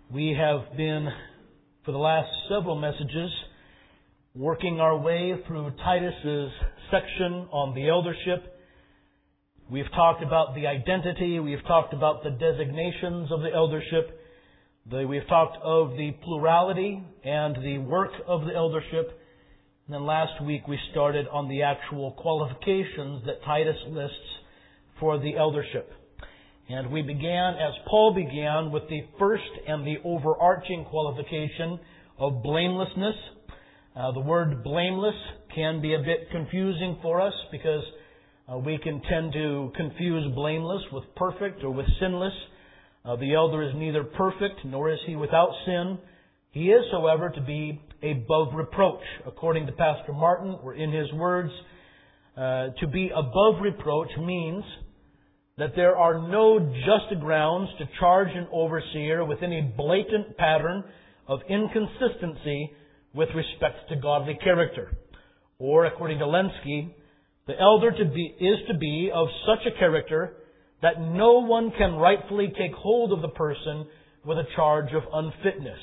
We have been, for the last several messages, working our way through Titus's section on the eldership. We've talked about the identity. We've talked about the designations of the eldership. We've talked of the plurality and the work of the eldership. And then last week we started on the actual qualifications that Titus lists for the eldership. And we began, as Paul began, with the first and the overarching qualification of blamelessness. The word blameless can be a bit confusing for us because we can tend to confuse blameless with perfect or with sinless. The elder is neither perfect nor is he without sin. He is, however, to be above reproach. According to Pastor Martin, or in his words, to be above reproach means that there are no just grounds to charge an overseer with any blatant pattern of inconsistency with respect to godly character. Or, according to Lenski, the elder is to be of such a character that no one can rightfully take hold of the person with a charge of unfitness.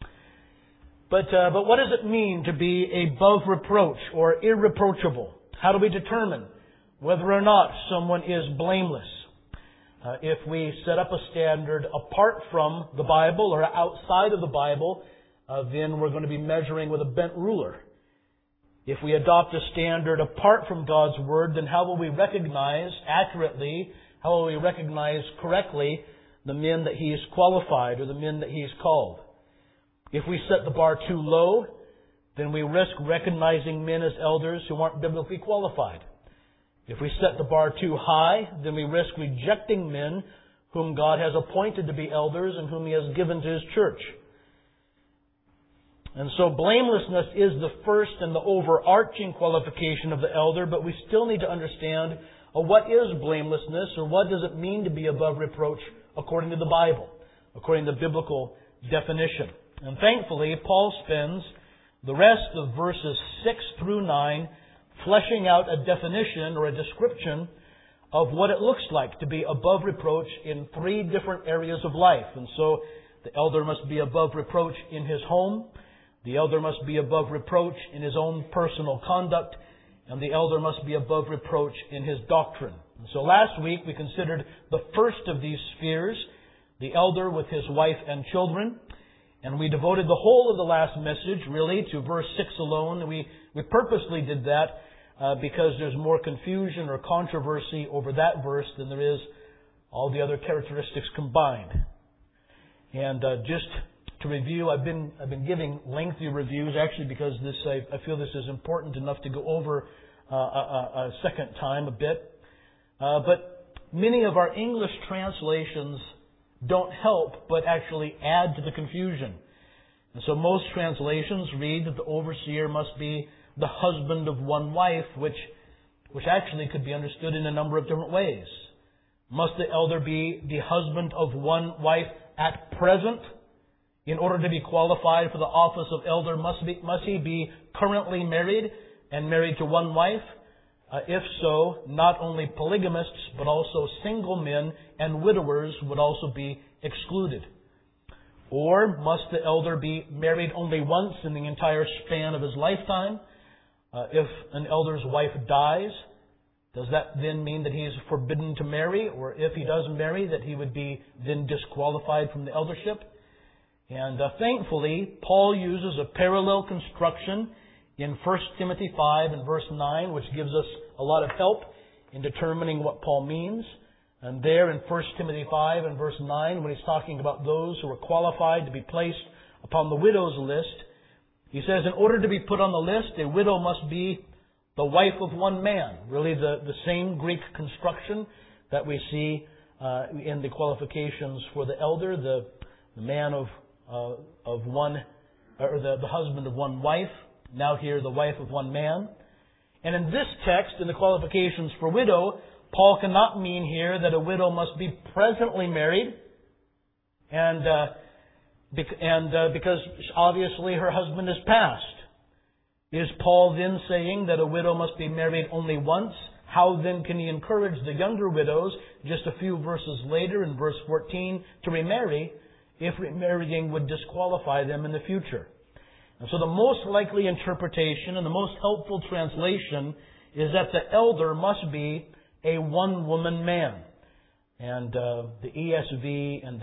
But what does it mean to be above reproach or irreproachable? How do we determine whether or not someone is blameless? If we set up a standard apart from the Bible or outside of the Bible, then we're going to be measuring with a bent ruler. If we adopt a standard apart from God's Word, then how will we recognize accurately, how will we recognize correctly the men that He has qualified or the men that He has called? If we set the bar too low, then we risk recognizing men as elders who aren't biblically qualified. If we set the bar too high, then we risk rejecting men whom God has appointed to be elders and whom He has given to His church. And so blamelessness is the first and the overarching qualification of the elder, but we still need to understand what is blamelessness, or what does it mean to be above reproach according to the Bible, according to the biblical definition. And thankfully, Paul spends the rest of verses 6 through 9 fleshing out a definition or a description of what it looks like to be above reproach in three different areas of life. And so the elder must be above reproach in his home, the elder must be above reproach in his own personal conduct, and the elder must be above reproach in his doctrine. And so last week we considered the first of these spheres, the elder with his wife and children. And we devoted the whole of the last message, really, to verse 6 alone. We purposely did that because there's more confusion or controversy over that verse than there is all the other characteristics combined. And just to review, I've been giving lengthy reviews, actually, because I feel this is important enough to go over a second time a bit. But many of our English translations don't help, but actually add to the confusion. And so most translations read that the overseer must be the husband of one wife, which actually could be understood in a number of different ways. Must the elder be the husband of one wife at present? In order to be qualified for the office of elder, must he be currently married and married to one wife? If so, not only polygamists, but also single men and widowers would also be excluded. Or must the elder be married only once in the entire span of his lifetime? If an elder's wife dies, does that then mean that he is forbidden to marry? Or if he does marry, that he would be then disqualified from the eldership? And thankfully, Paul uses a parallel construction in 1 Timothy 5 and verse 9, which gives us a lot of help in determining what Paul means. And there in 1 Timothy 5 and verse 9, when he's talking about those who are qualified to be placed upon the widow's list, he says, in order to be put on the list, a widow must be the wife of one man. Really the same Greek construction that we see in the qualifications for the elder, the man of one, or the husband of one wife. Now here, the wife of one man. And in this text, in the qualifications for widow, Paul cannot mean here that a widow must be presently married, and because obviously her husband is passed. Is Paul then saying that a widow must be married only once? How then can he encourage the younger widows, just a few verses later in verse 14, to remarry, if remarrying would disqualify them in the future. And so the most likely interpretation and the most helpful translation is that the elder must be a one-woman man. And the ESV and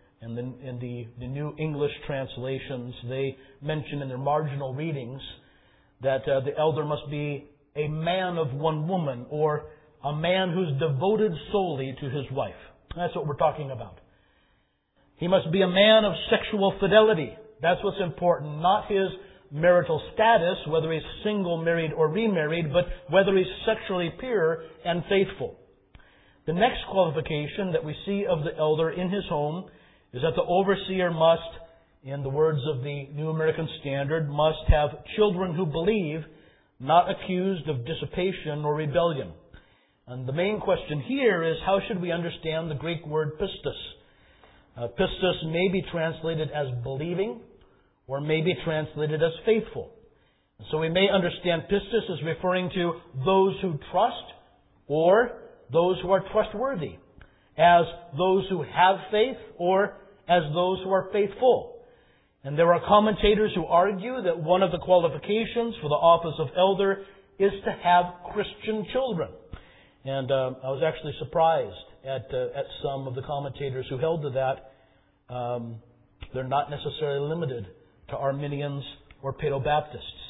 the New English translations, they mention in their marginal readings that the elder must be a man of one woman, or a man who's devoted solely to his wife. That's what we're talking about. He must be a man of sexual fidelity. That's what's important. Not his marital status, whether he's single, married, or remarried, but whether he's sexually pure and faithful. The next qualification that we see of the elder in his home is that the overseer must, in the words of the New American Standard, must have children who believe, not accused of dissipation or rebellion. And the main question here is, how should we understand the Greek word pistis? Pistis may be translated as believing, or may be translated as faithful. So we may understand pistis as referring to those who trust, or those who are trustworthy, as those who have faith, or as those who are faithful. And there are commentators who argue that one of the qualifications for the office of elder is to have Christian children. And I was actually surprised at some of the commentators who held to that. They're not necessarily limited to Arminians or Paedobaptists.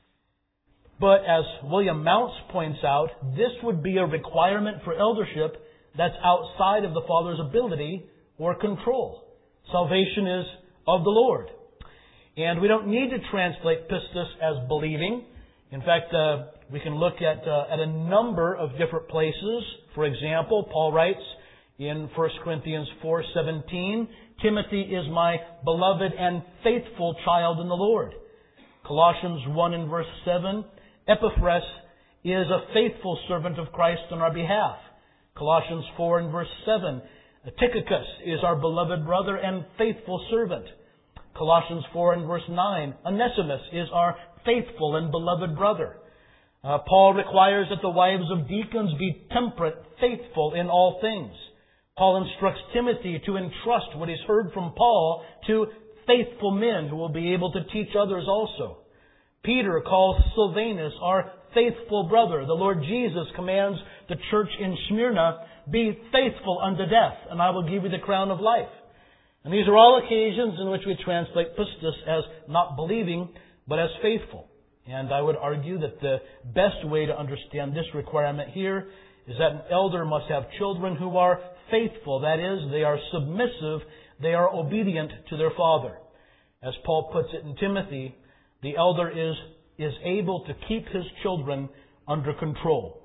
But as William Mounce points out, this would be a requirement for eldership that's outside of the father's ability or control. Salvation is of the Lord. And we don't need to translate pistis as believing. In fact, we can look at a number of different places. For example, Paul writes in 1 Corinthians 4:17, Timothy is my beloved and faithful child in the Lord. Colossians 1 and verse 7, Epaphras is a faithful servant of Christ on our behalf. Colossians 4 and verse 7, Tychicus is our beloved brother and faithful servant. Colossians 4 and verse 9, Onesimus is our faithful and beloved brother. Paul requires that the wives of deacons be temperate, faithful in all things. Paul instructs Timothy to entrust what he's heard from Paul to faithful men who will be able to teach others also. Peter calls Silvanus our faithful brother. The Lord Jesus commands the church in Smyrna, be faithful unto death, and I will give you the crown of life. And these are all occasions in which we translate pistis as not believing, but as faithful. And I would argue that the best way to understand this requirement here is that an elder must have children who are faithful. That is, they are submissive, they are obedient to their father. As Paul puts it in Timothy, the elder is able to keep his children under control.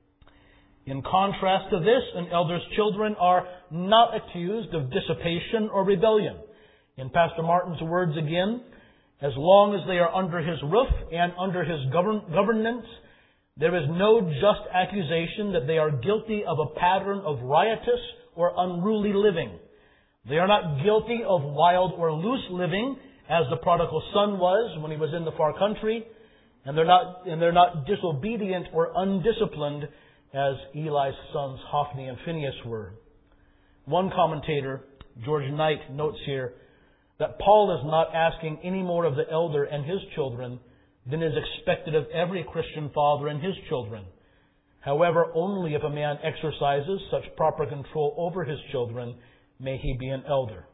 In contrast to this, an elder's children are not accused of dissipation or rebellion. In Pastor Martin's words again, as long as they are under his roof and under his governance, there is no just accusation that they are guilty of a pattern of riotous or unruly living. They are not guilty of wild or loose living, as the prodigal son was when he was in the far country, and they're not disobedient or undisciplined, as Eli's sons Hophni and Phinehas were. One commentator, George Knight, notes here that Paul is not asking any more of the elder and his children than is expected of every Christian father and his children. However, only if a man exercises such proper control over his children may he be an elder.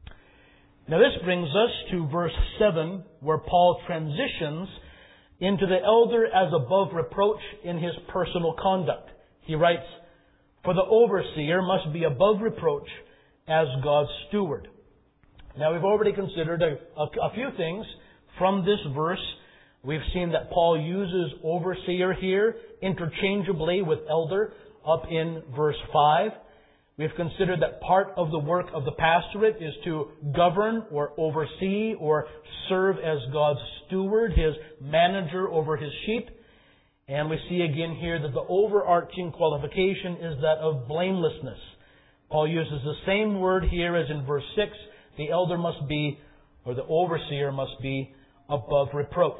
Now this brings us to verse 7, where Paul transitions into the elder as above reproach in his personal conduct. He writes, for the overseer must be above reproach as God's steward. Now we've already considered a few things from this verse. We've seen that Paul uses overseer here interchangeably with elder up in verse 5. We've considered that part of the work of the pastorate is to govern or oversee or serve as God's steward, his manager over his sheep. And we see again here that the overarching qualification is that of blamelessness. Paul uses the same word here as in verse 6. The elder must be, or the overseer must be, above reproach.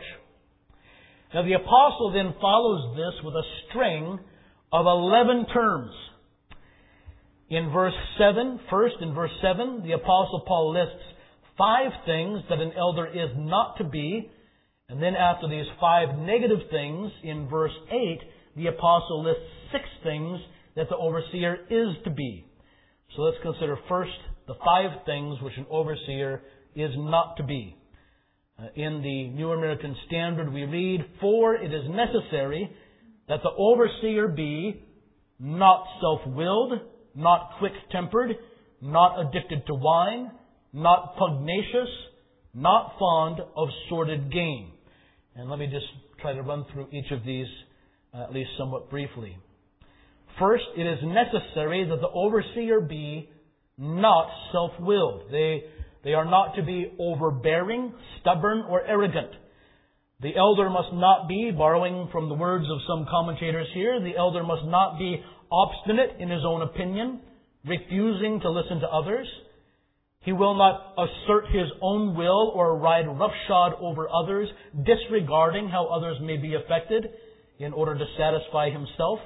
Now the apostle then follows this with a string of 11 terms. In verse 7, first in verse 7, the Apostle Paul lists 5 things that an elder is not to be. And then after these 5 negative things, in verse 8, the Apostle lists 6 things that the overseer is to be. So let's consider first the 5 things which an overseer is not to be. In the New American Standard we read, "For it is necessary that the overseer be not self-willed, not quick-tempered, not addicted to wine, not pugnacious, not fond of sordid gain." And let me just try to run through each of these, at least somewhat briefly. First, it is necessary that the overseer be not self-willed. They are not to be overbearing, stubborn, or arrogant. The elder must not be, borrowing from the words of some commentators here, the elder must not be obstinate in his own opinion, refusing to listen to others. He will not assert his own will or ride roughshod over others, disregarding how others may be affected in order to satisfy himself.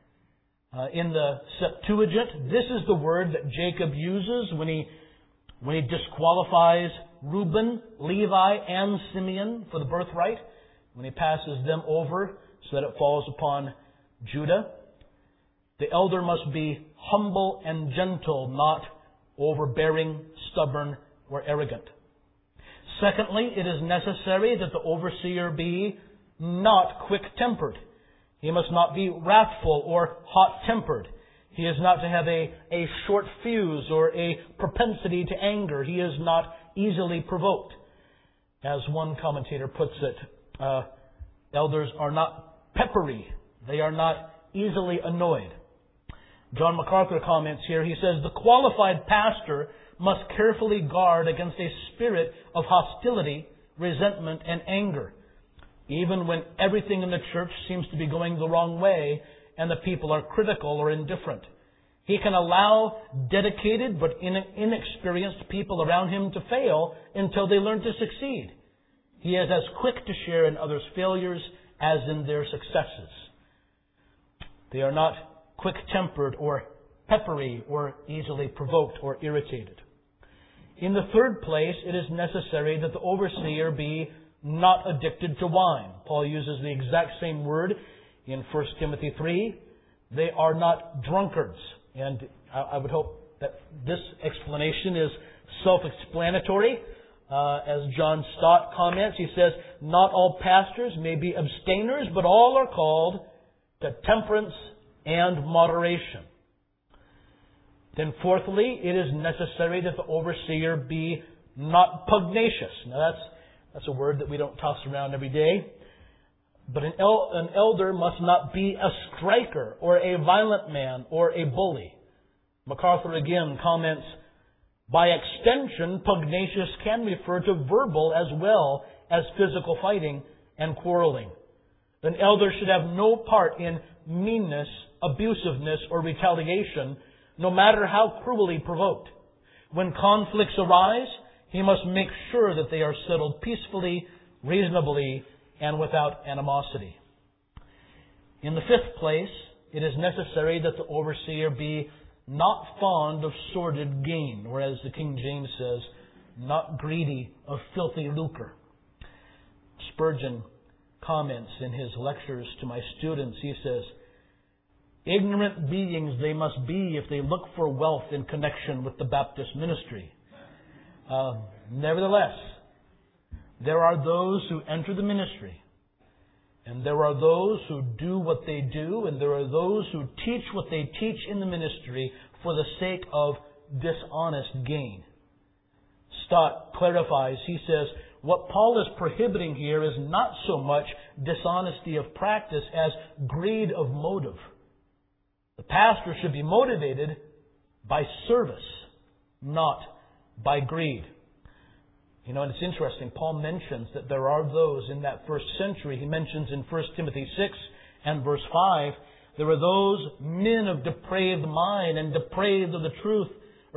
In the Septuagint, this is the word that Jacob uses when he disqualifies Reuben, Levi, and Simeon for the birthright, when he passes them over so that it falls upon Judah. The elder must be humble and gentle, not overbearing, stubborn, or arrogant. Secondly, it is necessary that the overseer be not quick-tempered. He must not be wrathful or hot-tempered. He is not to have a short fuse or a propensity to anger. He is not easily provoked. As one commentator puts it, elders are not peppery. They are not easily annoyed. John MacArthur comments here, he says, "The qualified pastor must carefully guard against a spirit of hostility, resentment, and anger, even when everything in the church seems to be going the wrong way and the people are critical or indifferent. He can allow dedicated but inexperienced people around him to fail until they learn to succeed. He is as quick to share in others' failures as in their successes." They are not quick-tempered or peppery or easily provoked or irritated. In the third place, it is necessary that the overseer be not addicted to wine. Paul uses the exact same word in 1 Timothy 3. They are not drunkards. And I would hope that this explanation is self-explanatory. As John Stott comments, he says, "Not all pastors may be abstainers, but all are called to temperance and moderation." Then fourthly, it is necessary that the overseer be not pugnacious. Now that's a word that we don't toss around every day. But an elder must not be a striker or a violent man or a bully. MacArthur again comments, "By extension, pugnacious can refer to verbal as well as physical fighting and quarreling. An elder should have no part in meanness, abusiveness, or retaliation, no matter how cruelly provoked. When conflicts arise, he must make sure that they are settled peacefully, reasonably, and without animosity." In the fifth place, it is necessary that the overseer be not fond of sordid gain, or as the King James says, not greedy of filthy lucre. Spurgeon comments in his lectures to my students, he says, "Ignorant beings they must be if they look for wealth in connection with the Baptist ministry. Nevertheless, there are those who enter the ministry, and there are those who do what they do, and there are those who teach what they teach in the ministry for the sake of dishonest gain." Stott clarifies, he says, what Paul is prohibiting here is not so much dishonesty of practice as greed of motive. The pastor should be motivated by service, not by greed. You know, and it's interesting, Paul mentions that there are those in that first century. He mentions in 1 Timothy 6 and verse 5, there were those men of depraved mind and depraved of the truth,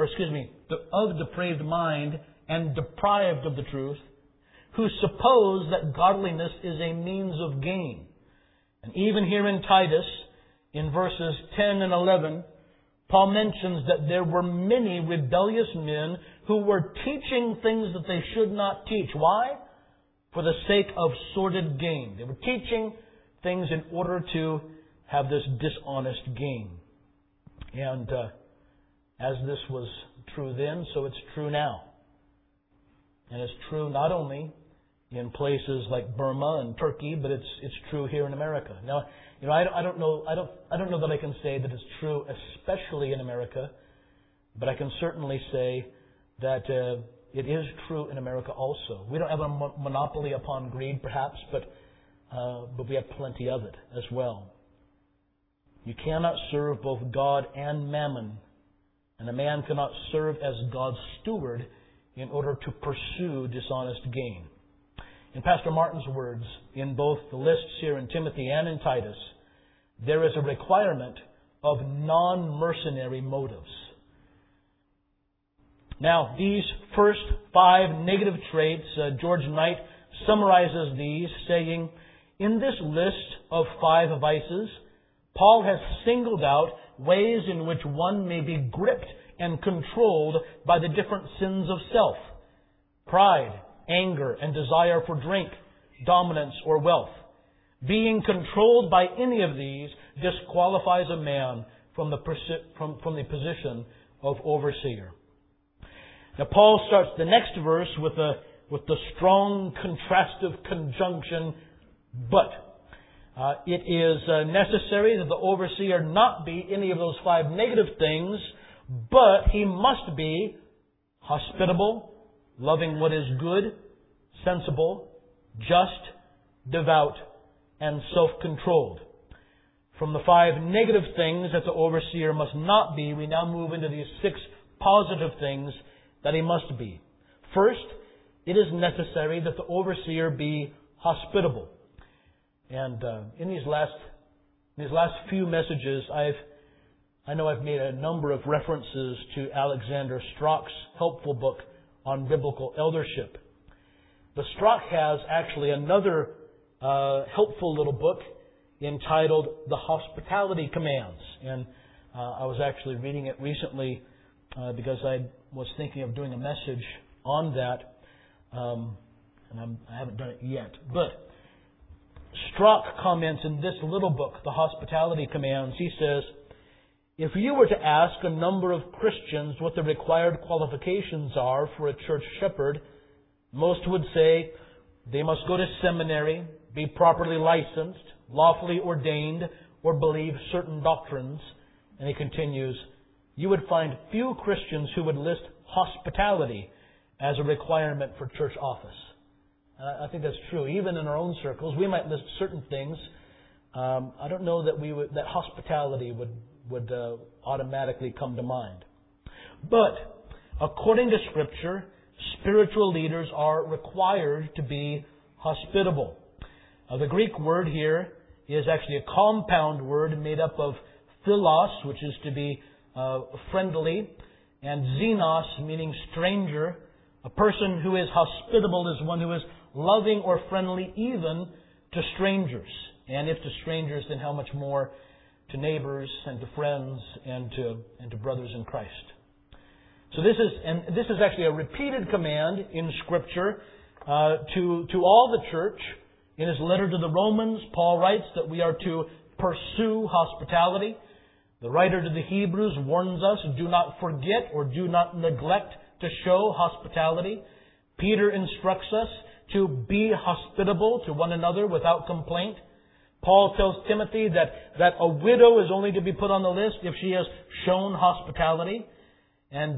of depraved mind and deprived of the truth, who suppose that godliness is a means of gain. And even here in Titus, in verses 10 and 11, Paul mentions that there were many rebellious men who were teaching things that they should not teach. Why? For the sake of sordid gain. They were teaching things in order to have this dishonest gain. And as this was true then, so it's true now. And it's true not only in places like Burma and Turkey, but it's true here in America. Now, I don't know that I can say that it's true especially in America, but I can certainly say that it is true in America also. We don't have a monopoly upon greed, perhaps, but we have plenty of it as well. You cannot serve both God and mammon, and a man cannot serve as God's steward in order to pursue dishonest gain. In Pastor Martin's words, in both the lists here in Timothy and in Titus, there is a requirement of non-mercenary motives. Now, these first 5 negative traits, George Knight summarizes these, saying, in this list of 5 vices, Paul has singled out ways in which one may be gripped and controlled by the different sins of self: pride, anger, and desire for drink, dominance, or wealth. Being controlled by any of these disqualifies a man from the position of overseer. Now, Paul starts the next verse with the strong contrastive conjunction, but. It is necessary that the overseer not be any of those 5 negative things, but he must be hospitable, loving what is good, sensible, just, devout, and self-controlled. From the 5 negative things that the overseer must not be, we now move into these 6 positive things that he must be. First, it is necessary that the overseer be hospitable. And in these last few messages, I know I've made a number of references to Alexander Strock's helpful book on biblical eldership. But Strock has actually another helpful little book entitled The Hospitality Commands. And I was actually reading it recently because I was thinking of doing a message on that. And I haven't done it yet. But Strock comments in this little book, The Hospitality Commands, he says, if you were to ask a number of Christians what the required qualifications are for a church shepherd, most would say they must go to seminary, be properly licensed, lawfully ordained, or believe certain doctrines. And he continues, you would find few Christians who would list hospitality as a requirement for church office. I think that's true. Even in our own circles, we might list certain things. I don't know that that hospitality would automatically come to mind. But according to Scripture, spiritual leaders are required to be hospitable. The Greek word here is actually a compound word made up of philos, which is to be friendly, and xenos, meaning stranger. A person who is hospitable is one who is loving or friendly even to strangers. And if to strangers, then how much more to neighbors and to friends and to brothers in Christ. So this is actually a repeated command in Scripture to all the church. In his letter to the Romans, Paul writes that we are to pursue hospitality. The writer to the Hebrews warns us, do not forget or do not neglect to show hospitality. Peter instructs us to be hospitable to one another without complaint. Paul tells Timothy that a widow is only to be put on the list if she has shown hospitality. And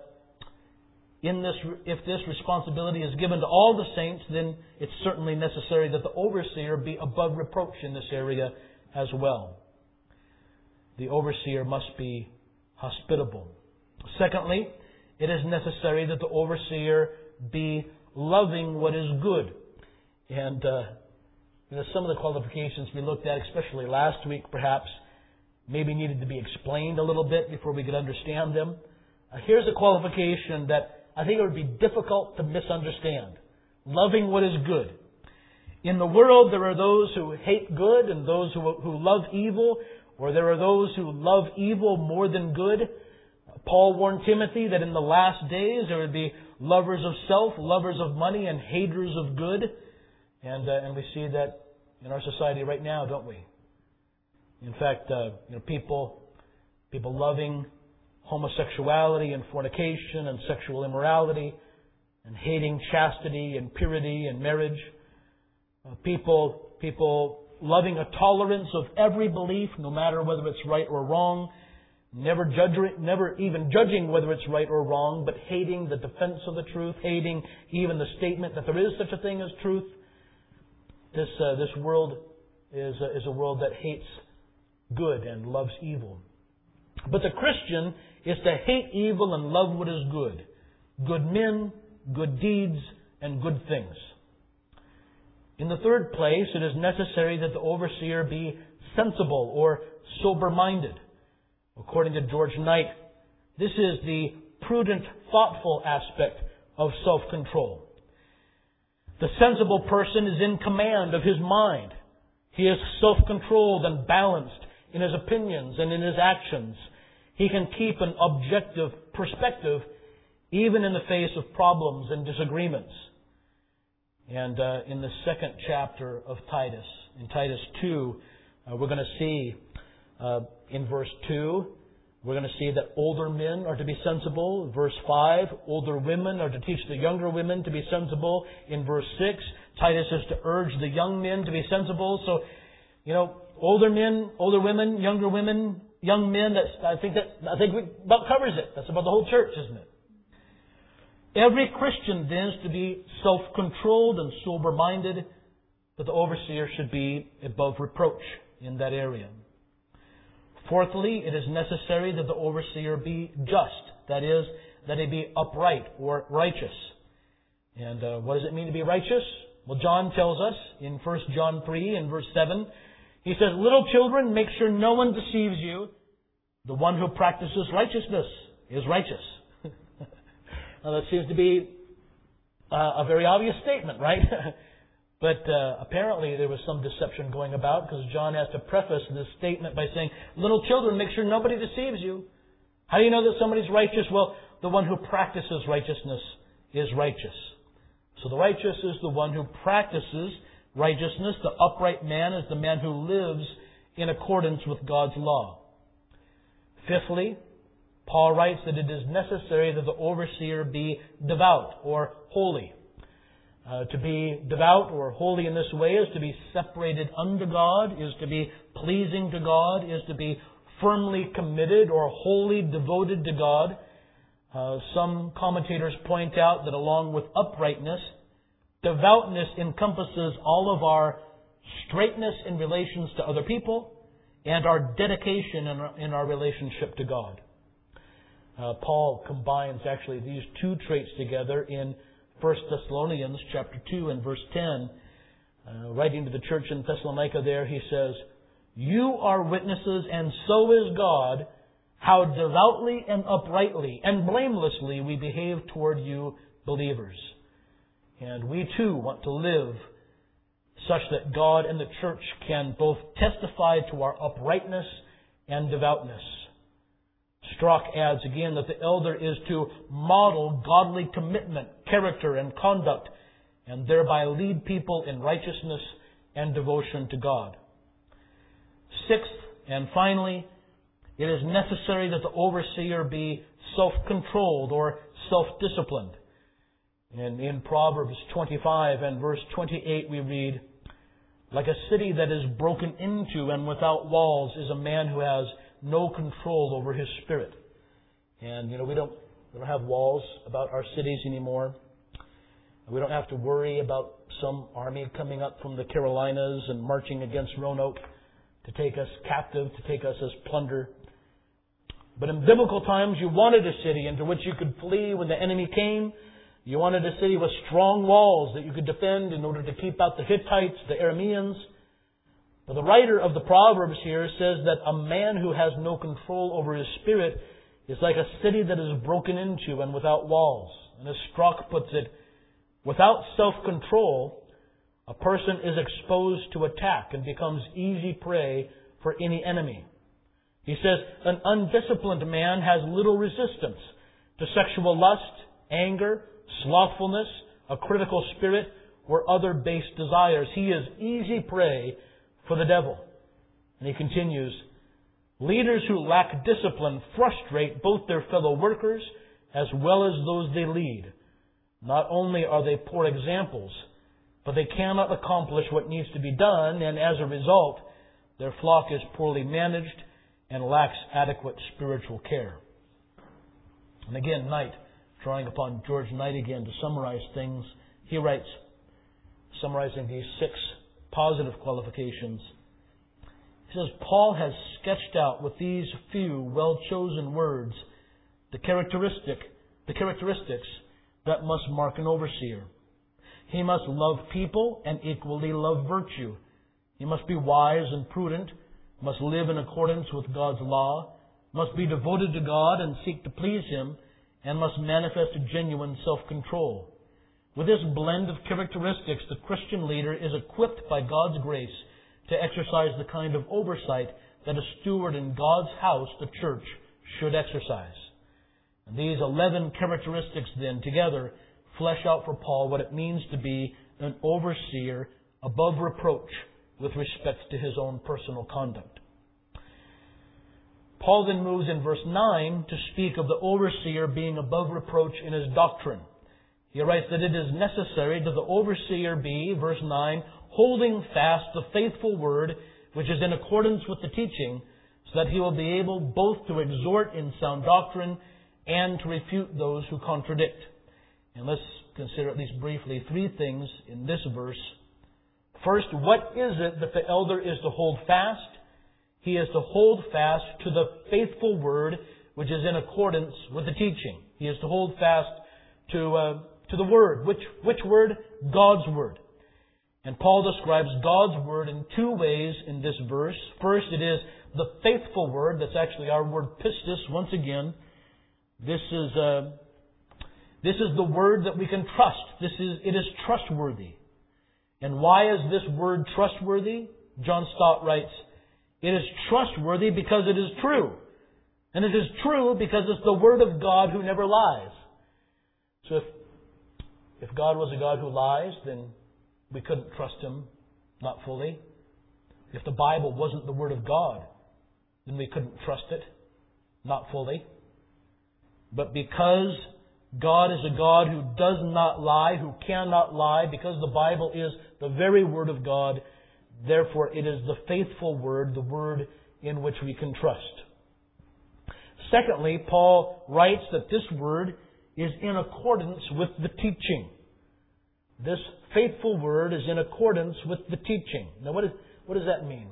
if this responsibility is given to all the saints, then it's certainly necessary that the overseer be above reproach in this area as well. The overseer must be hospitable. Secondly, it is necessary that the overseer be loving what is good. And some of the qualifications we looked at, especially last week perhaps, maybe needed to be explained a little bit before we could understand them. Here's a qualification that I think it would be difficult to misunderstand. Loving what is good. In the world, there are those who hate good and those who love evil, or there are those who love evil more than good. Paul warned Timothy that in the last days there would be lovers of self, lovers of money, and haters of good. And we see that in our society right now, don't we? In fact, people loving homosexuality and fornication and sexual immorality, and hating chastity and purity and marriage. People loving a tolerance of every belief, no matter whether it's right or wrong, never even judging whether it's right or wrong, but hating the defense of the truth, hating even the statement that there is such a thing as truth. This world is a world that hates good and loves evil. But the Christian is to hate evil and love what is good. Good men, good deeds, and good things. In the third place, it is necessary that the overseer be sensible or sober-minded. According to George Knight, this is the prudent, thoughtful aspect of self-control. The sensible person is in command of his mind. He is self-controlled and balanced in his opinions and in his actions. He can keep an objective perspective even in the face of problems and disagreements. And in the second chapter of Titus, in Titus 2, we're going to see in verse 2, we're going to see that older men are to be sensible. Verse 5, older women are to teach the younger women to be sensible. In verse 6, Titus is to urge the young men to be sensible. So, older men, older women, younger women, young men, I think about covers it. That's about the whole church, isn't it? Every Christian then is to be self-controlled and sober-minded, but the overseer should be above reproach in that area. Fourthly, it is necessary that the overseer be just. That is, that he be upright or righteous. And what does it mean to be righteous? Well, John tells us in 1 John 3 and verse 7, he says, "Little children, make sure no one deceives you. The one who practices righteousness is righteous." Now, that seems to be a very obvious statement, right? But apparently there was some deception going about, because John has to preface this statement by saying, "Little children, make sure nobody deceives you." How do you know that somebody's righteous? Well, the one who practices righteousness is righteous. So the righteous is the one who practices righteousness. The upright man is the man who lives in accordance with God's law. Fifthly, Paul writes that it is necessary that the overseer be devout or holy. To be devout or holy in this way is to be separated unto God, is to be pleasing to God, is to be firmly committed or wholly devoted to God. Some commentators point out that along with uprightness, devoutness encompasses all of our straightness in relations to other people and our dedication in our relationship to God. Paul combines actually these two traits together in 1 Thessalonians chapter 2 and verse 10. Writing to the church in Thessalonica there, he says, "You are witnesses, and so is God, how devoutly and uprightly and blamelessly we behave toward you believers." And we too want to live such that God and the church can both testify to our uprightness and devoutness. Strauch adds again that the elder is to model godly commitment, character, and conduct, and thereby lead people in righteousness and devotion to God. Sixth, and finally, it is necessary that the overseer be self-controlled or self-disciplined. And in Proverbs 25 and verse 28 we read, "Like a city that is broken into and without walls is a man who has no control over his spirit." And we don't have walls about our cities anymore. We don't have to worry about some army coming up from the Carolinas and marching against Roanoke to take us captive, to take us as plunder. But in biblical times, you wanted a city into which you could flee when the enemy came. You wanted a city with strong walls that you could defend in order to keep out the Hittites, the Arameans. But the writer of the Proverbs here says that a man who has no control over his spirit is like a city that is broken into and without walls. And as Strauch puts it, without self-control, a person is exposed to attack and becomes easy prey for any enemy. He says, an undisciplined man has little resistance to sexual lust, anger, slothfulness, a critical spirit, or other base desires. He is easy prey for the devil. And he continues, leaders who lack discipline frustrate both their fellow workers as well as those they lead. Not only are they poor examples, but they cannot accomplish what needs to be done, and as a result, their flock is poorly managed and lacks adequate spiritual care. And again, Knight, drawing upon George Knight again to summarize things, he writes, summarizing these 6 positive qualifications. He says, Paul has sketched out with these few well-chosen words the characteristics that must mark an overseer. He must love people and equally love virtue. He must be wise and prudent, must live in accordance with God's law, must be devoted to God and seek to please Him, and must manifest a genuine self-control. With this blend of characteristics, the Christian leader is equipped by God's grace to exercise the kind of oversight that a steward in God's house, the church, should exercise. And these 11 characteristics then together flesh out for Paul what it means to be an overseer above reproach with respect to his own personal conduct. Paul then moves in verse 9 to speak of the overseer being above reproach in his doctrine. He writes that it is necessary that the overseer be, verse 9, holding fast the faithful word which is in accordance with the teaching, so that he will be able both to exhort in sound doctrine and to refute those who contradict. And let's consider at least briefly 3 things in this verse. First, what is it that the elder is to hold fast? He is to hold fast to the faithful word which is in accordance with the teaching. He is to hold fast to the word. Which word? God's word. And Paul describes God's word in 2 ways in this verse. First, it is the faithful word. That's actually our word pistis once again. This is the word that we can trust. It is trustworthy. And why is this word trustworthy? John Stott writes, it is trustworthy because it is true. And it is true because it's the Word of God who never lies. So if God was a God who lies, then we couldn't trust Him, not fully. If the Bible wasn't the Word of God, then we couldn't trust it, not fully. But because God is a God who does not lie, who cannot lie, because the Bible is the very Word of God, therefore it is the faithful Word, the Word in which we can trust. Secondly, Paul writes that this Word is in accordance with the teaching. This faithful Word is in accordance with the teaching. Now what does that mean?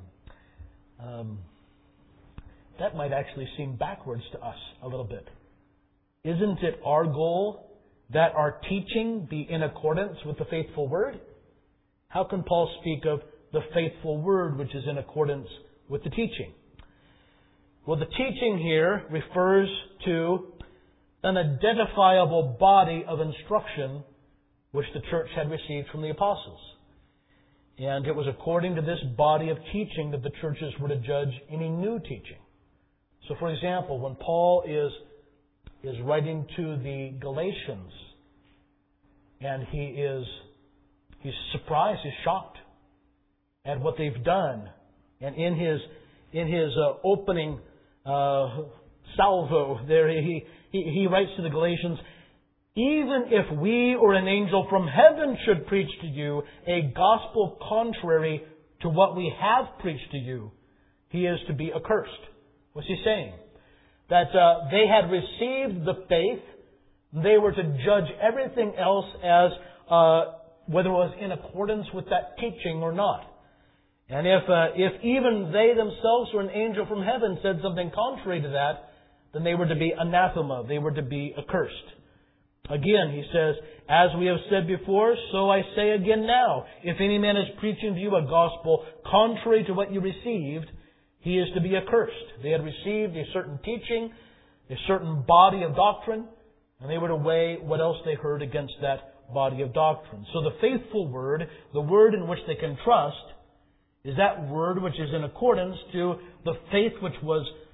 That might actually seem backwards to us a little bit. Isn't it our goal that our teaching be in accordance with the faithful Word? How can Paul speak of the faithful Word which is in accordance with the teaching? Well, the teaching here refers to an identifiable body of instruction which the church had received from the apostles. And it was according to this body of teaching that the churches were to judge any new teaching. So, for example, when Paul is writing to the Galatians, and he's surprised, he's shocked at what they've done. And in his opening salvo there, he writes to the Galatians, even if we or an angel from heaven should preach to you a gospel contrary to what we have preached to you, he is to be accursed. What's he saying? That they had received the faith, they were to judge everything else as whether it was in accordance with that teaching or not. And if even they themselves or an angel from heaven said something contrary to that, then they were to be anathema, they were to be accursed. Again, he says, as we have said before, so I say again now, if any man is preaching to you a gospel contrary to what you received, he is to be accursed. They had received a certain teaching, a certain body of doctrine, and they were to weigh what else they heard against that body of doctrine. So the faithful word, the word in which they can trust, is that word which is in accordance to the faith which was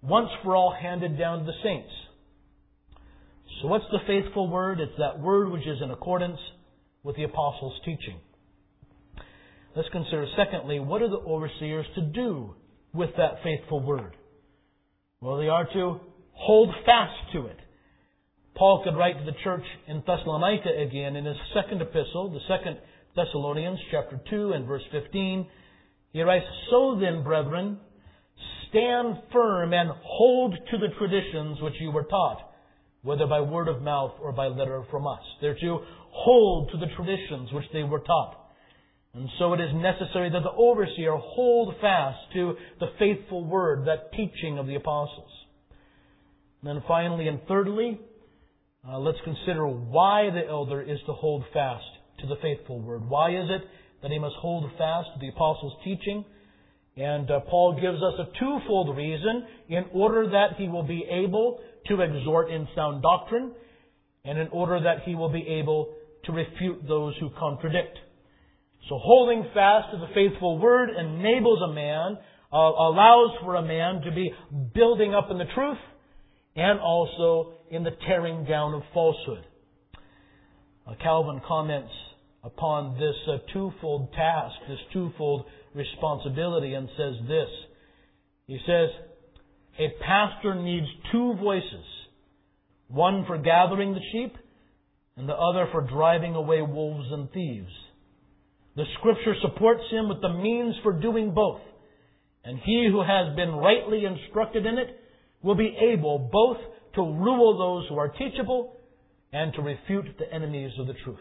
once for all handed down to the saints. So what's the faithful word? It's that word which is in accordance with the apostles' teaching. Let's consider, secondly, what are the overseers to do with that faithful word? Well, they are to hold fast to it. Paul could write to the church in Thessalonica again in his second epistle, the 2 Thessalonians chapter 2 and verse 15. He writes, "So then, brethren, stand firm and hold to the traditions which you were taught, whether by word of mouth or by letter from us." They're to hold to the traditions which they were taught. And so it is necessary that the overseer hold fast to the faithful word, that teaching of the apostles. And then finally and thirdly, let's consider why the elder is to hold fast to the faithful word. Why is it that he must hold fast to the apostles' teaching? And Paul gives us a twofold reason: in order that he will be able to exhort in sound doctrine, and in order that he will be able to refute those who contradict. So holding fast to the faithful word enables a man, allows for a man to be building up in the truth and also in the tearing down of falsehood. Calvin comments upon this twofold task, this twofold responsibility, and says this. He says, "A pastor needs two voices, one for gathering the sheep and the other for driving away wolves and thieves. The Scripture supports him with the means for doing both, and he who has been rightly instructed in it will be able both to rule those who are teachable and to refute the enemies of the truth."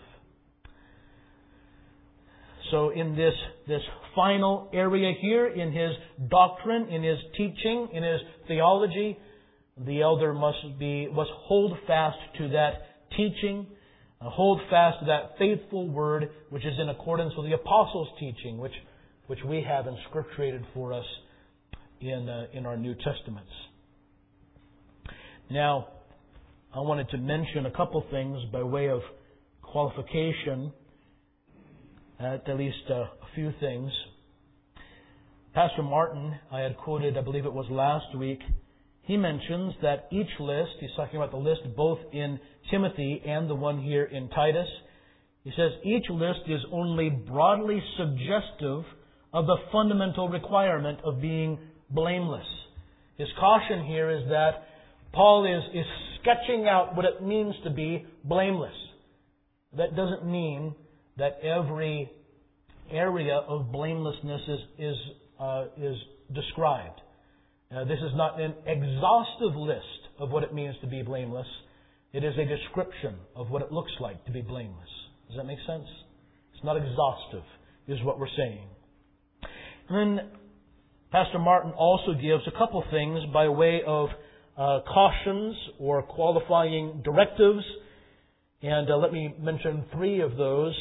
So in this final area here, in his doctrine, in his teaching, in his theology, the elder must hold fast to that teaching, hold fast to that faithful word which is in accordance with the apostles' teaching, which we have inscripturated for us in our New Testaments. Now, I wanted to mention a couple things by way of qualification, at least a few things. Pastor Martin, I had quoted, I believe it was last week, he mentions that each list, he's talking about the list both in Timothy and the one here in Titus, he says each list is only broadly suggestive of the fundamental requirement of being blameless. His caution here is that Paul is sketching out what it means to be blameless. That doesn't mean that every area of blamelessness is described. This is not an exhaustive list of what it means to be blameless. It is a description of what it looks like to be blameless. Does that make sense? It's not exhaustive, is what we're saying. And then Pastor Martin also gives a couple things by way of cautions or qualifying directives. And let me mention three of those,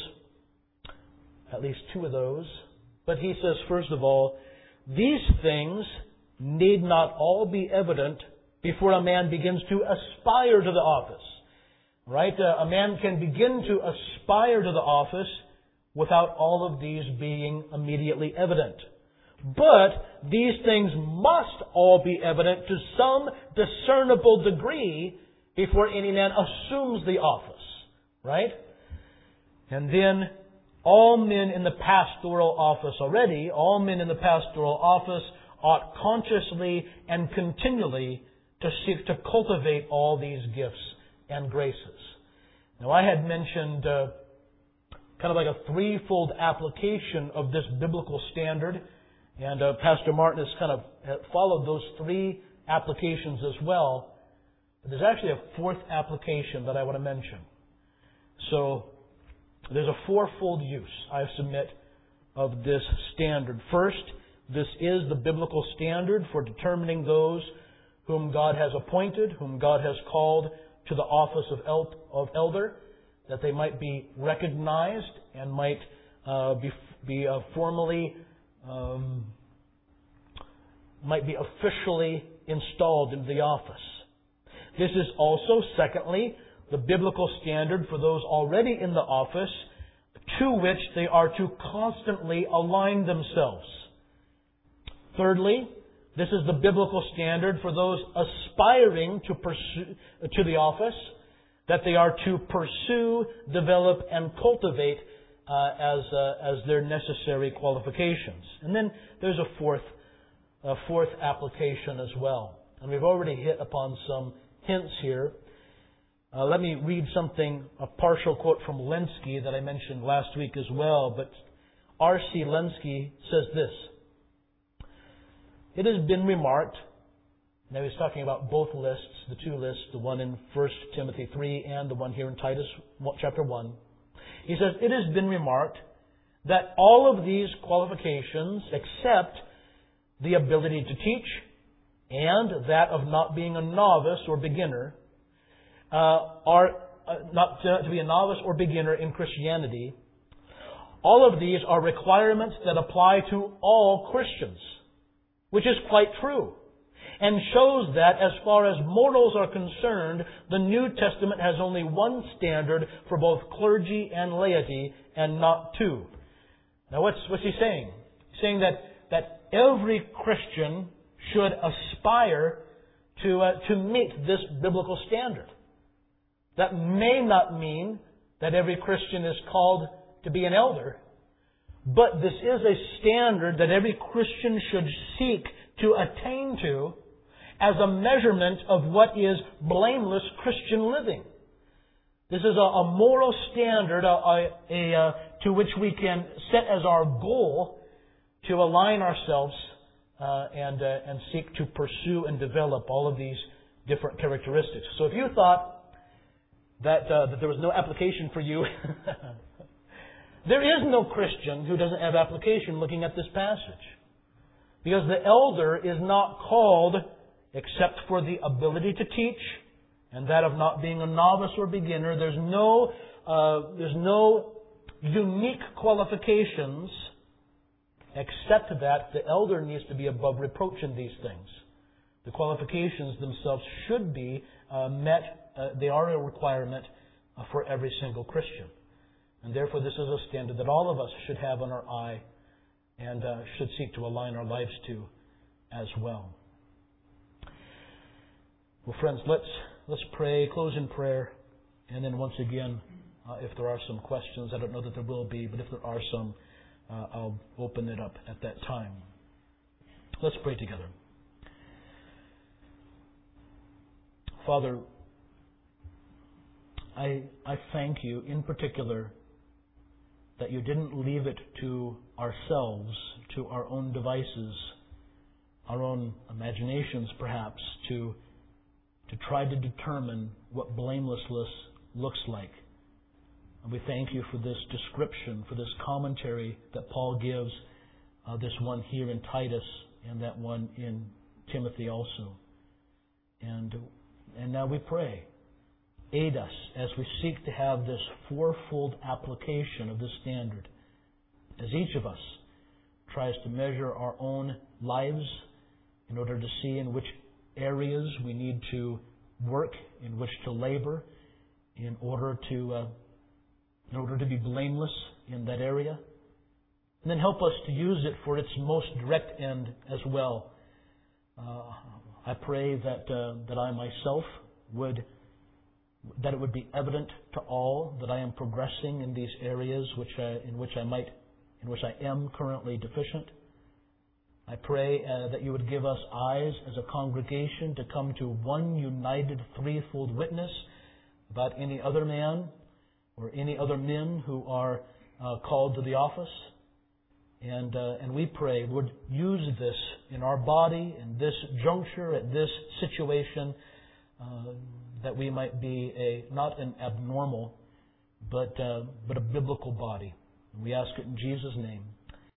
at least two of those. But he says, first of all, these things need not all be evident before a man begins to aspire to the office. Right? A man can begin to aspire to the office without all of these being immediately evident. But these things must all be evident to some discernible degree before any man assumes the office. Right? And then all men in the pastoral office already, all men in the pastoral office ought consciously and continually to seek to cultivate all these gifts and graces. Now, I had mentioned kind of like a threefold application of this biblical standard, and Pastor Martin has kind of followed those three applications as well. But there's actually a fourth application that I want to mention. So, there's a fourfold use, I submit, of this standard. First, this is the biblical standard for determining those whom God has appointed, whom God has called to the office of elder, that they might be recognized and might be formally, might be officially installed into the office. This is also, secondly, the biblical standard for those already in the office, to which they are to constantly align themselves. Thirdly, This is the biblical standard for those aspiring to the office, that they are to pursue, develop, and cultivate as their necessary qualifications. And then there's a fourth application as well. And we've already hit upon some hints here. Let me read a partial quote from Lenski that I mentioned last week as well. But R.C. Lenski says this: "It has been remarked," now he's talking about both lists, the two lists, the one in 1 Timothy 3 and the one here in Titus chapter 1. He says, "It has been remarked that all of these qualifications, except the ability to teach and that of not being a novice or beginner, are not to be a novice or beginner in Christianity, all of these are requirements that apply to all Christians," which is quite true, and shows that as far as morals are concerned, the New Testament has only one standard for both clergy and laity, and not two. Now what's he saying? He's saying that every Christian should aspire to meet this biblical standard. That may not mean that every Christian is called to be an elder, but this is a standard that every Christian should seek to attain to as a measurement of what is blameless Christian living. This is a moral standard to which we can set as our goal to align ourselves and seek to pursue and develop all of these different characteristics. So if you thought that there was no application for you, there is no Christian who doesn't have application looking at this passage. Because the elder is not called except for the ability to teach and that of not being a novice or beginner. There's no unique qualifications except that the elder needs to be above reproach in these things. The qualifications themselves should be met. They are a requirement for every single Christian. And therefore this is a standard that all of us should have on our eye and should seek to align our lives to as well. Well, friends, let's pray, close in prayer, and then once again, if there are some questions, I don't know that there will be, but if there are some, I'll open it up at that time. Let's pray together. Father, I thank you in particular that you didn't leave it to ourselves, to our own devices, our own imaginations perhaps, to try to determine what blamelessness looks like. And we thank you for this description, for this commentary that Paul gives, this one here in Titus and that one in Timothy also. And now we pray, aid us as we seek to have this fourfold application of this standard, as each of us tries to measure our own lives in order to see in which areas we need to work, in which to labor, in order to be blameless in that area. And then help us to use it for its most direct end as well. I pray that I myself that it would be evident to all that I am progressing in these areas in which I am currently deficient. I pray that you would give us eyes as a congregation to come to one united threefold witness about any other man or any other men who are called to the office. And we pray, Lord, use this in our body, in this juncture, at this situation, that we might be not an abnormal, but a biblical body. And we ask it in Jesus' name.